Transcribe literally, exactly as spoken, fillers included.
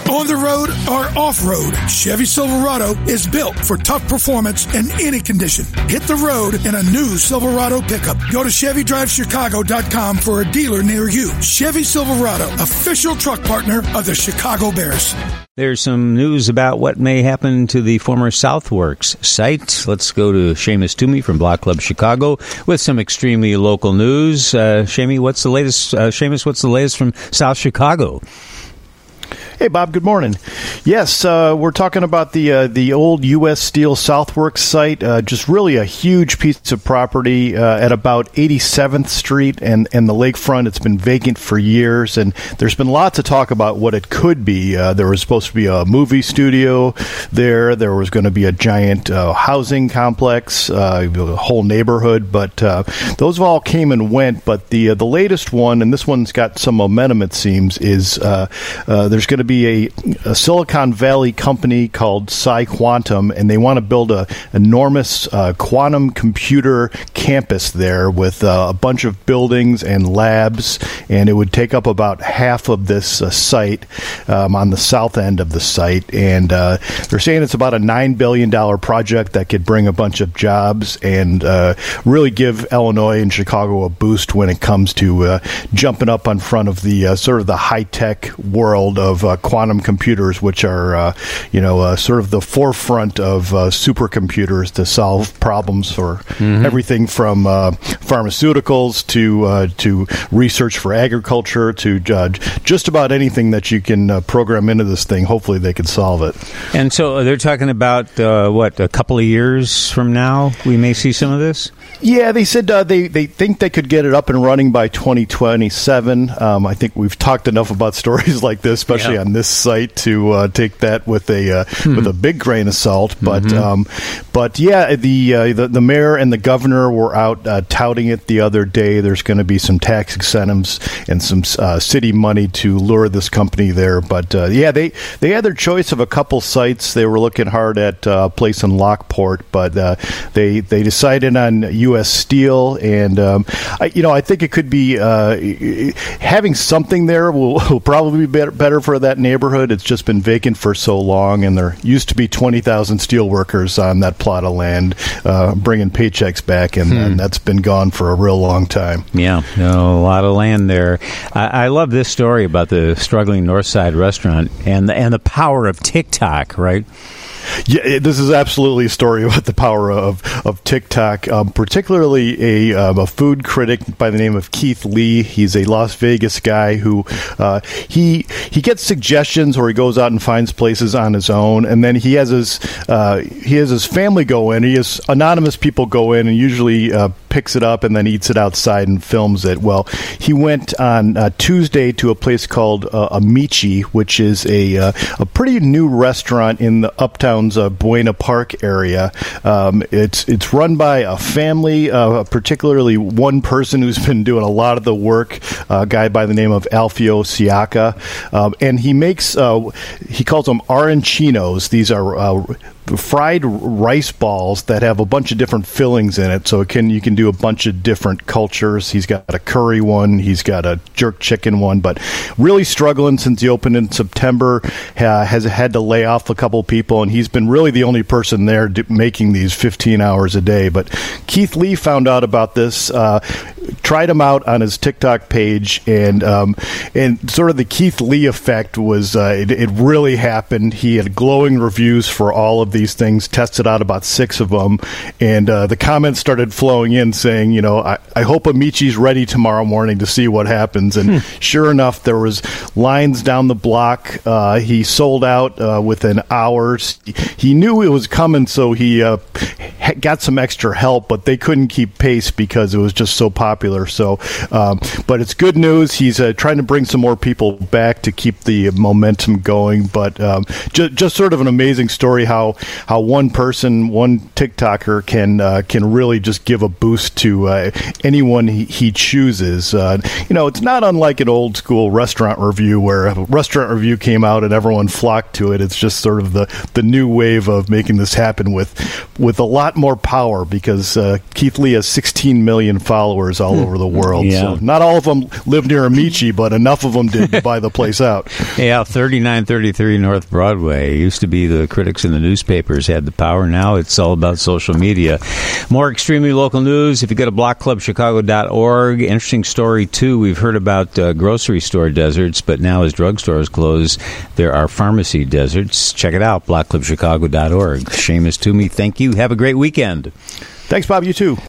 On the road or off-road, Chevy Silverado is built for tough performance in any condition. Hit the road in a new Silverado pickup. Go to Chevy Drive Chicago dot com for a dealer near you. Chevy Silverado, official truck partner of the Chicago Bears. There's some news about what may happen to the former Southworks site. Let's go to Seamus Toomey from Block Club Chicago with some extremely local news. Uh, Seamus, what's the latest? Uh, Seamus, what's the latest from South Chicago? Hey, Bob. Good morning. Yes, uh, we're talking about the uh, the old U S Steel Southworks site. Uh, just really a huge piece of property uh, at about eighty-seventh Street and, and the lakefront. It's been vacant for years, and there's been lots of talk about what it could be. Uh, there was supposed to be a movie studio there. There was going to be a giant uh, housing complex, uh, a whole neighborhood, but uh, those all came and went. But the uh, the latest one, and this one's got some momentum, it seems, is uh, uh, there's going to be a, a Silicon Valley company called PsiQuantum, and they want to build a enormous uh, quantum computer campus there with uh, a bunch of buildings and labs, and it would take up about half of this uh, site um, on the south end of the site. And uh, they're saying it's about a nine billion dollars project that could bring a bunch of jobs and uh, really give Illinois and Chicago a boost when it comes to uh, jumping up in front of the uh, sort of the high-tech world of uh, quantum computers, which are, uh, you know, uh, sort of the forefront of uh, supercomputers to solve problems for mm-hmm. everything from uh, pharmaceuticals to uh, to research for agriculture to uh, just about anything that you can uh, program into this thing. Hopefully, they can solve it. And so they're talking about uh, what, a couple of years from now we may see some of this. Yeah, they said uh, they they think they could get it up and running by twenty twenty-seven. Um, I think we've talked enough about stories like this, especially yeah. on this site, to uh, take that with a uh, hmm. with a big grain of salt. But mm-hmm. um, but yeah, the, uh, the the mayor and the governor were out uh, touting it the other day. There's going to be some tax incentives and some uh, city money to lure this company there. But uh, yeah, they they had their choice of a couple sites. They were looking hard at uh, a place in Lockport, but uh, they they decided on U S Steel, and um, I, you know I think it could be uh, having something there will, will probably be better, better for that neighborhood. It's just been vacant for so long, and there used to be twenty thousand steel workers on that plot of land uh, bringing paychecks back, and, hmm. and that's been gone for a real long time. Yeah, no, a lot of land there. I, I love this story about the struggling Northside restaurant and the, and the power of TikTok, right? Yeah, this is absolutely a story about the power of of TikTok, um, particularly a um, a food critic by the name of Keith Lee. He's a Las Vegas guy who uh, he he gets suggestions, or he goes out and finds places on his own, and then he has his uh, he has his family go in. He has anonymous people go in and usually uh, picks it up and then eats it outside and films it. Well, he went on uh, Tuesday to a place called uh, Amici, which is a uh, a pretty new restaurant in the uptown Uh, Buena Park area. Um, it's it's run by a family, uh, particularly one person who's been doing a lot of the work, uh, a guy by the name of Alfio Siaka, um, and he makes uh, he calls them arancinos. These are uh, fried rice balls that have a bunch of different fillings in it, so it can you can do a bunch of different cultures. He's got a curry one, he's got a jerk chicken one, but really struggling since he opened in September. Uh, has had to lay off a couple people, and he's been really the only person there do, making these fifteen hours a day. But Keith Lee found out about this, uh, tried him out on his TikTok page, and um, and sort of the Keith Lee effect was uh, it, it really happened. He had glowing reviews for all of these things, tested out about six of them, and uh, the comments started flowing in saying, you know, I, I hope Amici's ready tomorrow morning to see what happens. And hmm. sure enough, there was lines down the block. Uh, he sold out uh, within hours. He knew it was coming, so he uh, got some extra help, but they couldn't keep pace because it was just so popular. So, um, but it's good news. He's uh, trying to bring some more people back to keep the momentum going. But um, just, just sort of an amazing story how how one person, one TikToker can uh, can really just give a boost to uh, anyone he, he chooses. Uh, you know, it's not unlike an old school restaurant review where a restaurant review came out and everyone flocked to it. It's just sort of the, the new wave of making this happen with with a lot more power because uh, Keith Lee has sixteen million followers all over the world. Yeah. So not all of them live near Amici, but enough of them did to buy the place out. Yeah, thirty-nine thirty-three North Broadway. It used to be the critics in the newspapers had the power. Now it's all about social media. More extremely local news. If you go to block club chicago dot org, interesting story, too. We've heard about uh, grocery store deserts, but now as drugstores close, there are pharmacy deserts. Check it out, block club chicago dot org. Seamus Toomey, thank you. Have a great weekend. Thanks, Bob. You too.